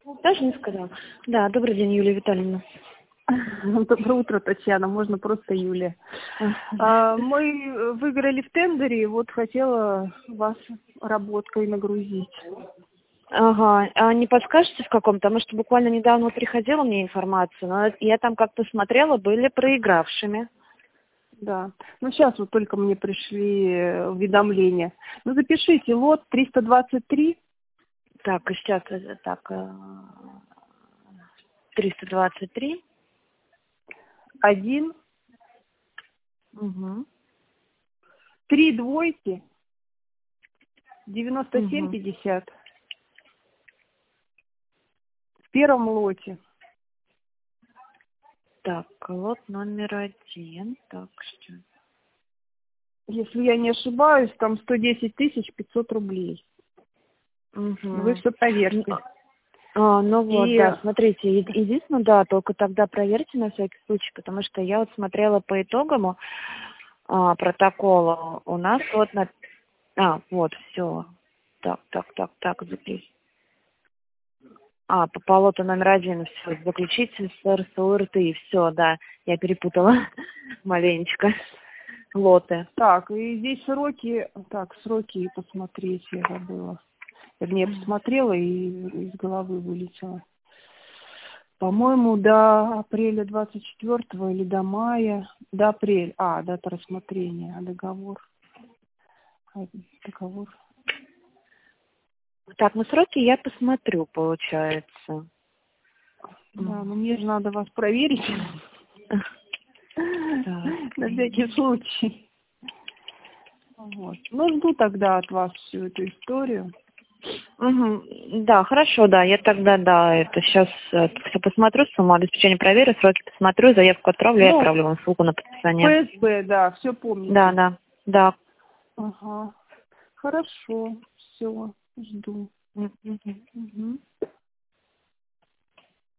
Даже не сказала. Да, добрый день, Юлия Витальевна. Доброе утро, Татьяна, можно просто Юлия. Мы выиграли в тендере, вот хотела вас работкой нагрузить. Ага, а не подскажете в каком? Потому что буквально недавно приходила мне информация, но я там как-то смотрела, были проигравшими. Да, ну сейчас вот только мне пришли уведомления. Ну запишите, лот 323. Так, и сейчас, так, 323. 1, Угу. 3 двойки, 97, Угу. 50. В первом лоте. Так, лот номер 1. Так, что? Если я не ошибаюсь, там 110 500 рублей. Угу. Вы все проверьте. Ну вот, И да, смотрите, единственное, да, только тогда проверьте на всякий случай, потому что я вот смотрела по итоговому протоколу, у нас вот вот, все. Так, запись. По лоту номер 1, все, заключите с РСУ РТИ, все, да, я перепутала маленечко лоты. так, и здесь сроки, сроки посмотреть я забыла. Вернее, посмотрела и из головы вылетела. По-моему, до апреля 24-го или до мая, до апреля, дата рассмотрения, договор. Договор. Так, ну сроки я посмотрю, получается. Да, но мне же надо вас проверить. На всякий случай. Вот. Ну, жду тогда от вас всю эту историю. Угу. Да, хорошо, да, я тогда, да, это сейчас все посмотрю, сумму обеспечения проверю, сроки посмотрю, заявку отправлю, я отправлю вам ссылку на подписание. ФСБ, да, все помните. Да. Ага. Хорошо, все, жду. Угу.